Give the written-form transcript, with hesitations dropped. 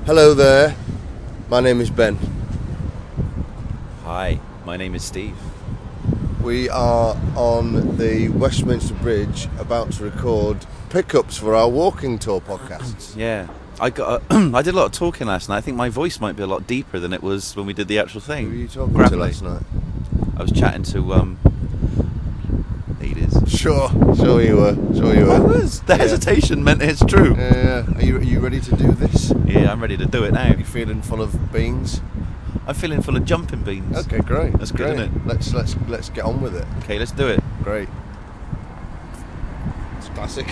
Hello there, my name is Ben. Hi, my name is Steve. We are on the Westminster Bridge about to record pickups for our walking tour podcasts. Yeah, I did a lot of talking last night. I think my voice might be a lot deeper than it was when we did the actual thing. Who were you talking Gravelly. to last night? I was chatting to ladies. Sure you were. I was. The hesitation meant it's true. Yeah. Are you ready to do this? Yeah, I'm ready to do it now. You feeling full of beans? I'm feeling full of jumping beans. Okay, great. That's good, great. isn't it? Let's get on with it. Okay, let's do it. Great. It's classic.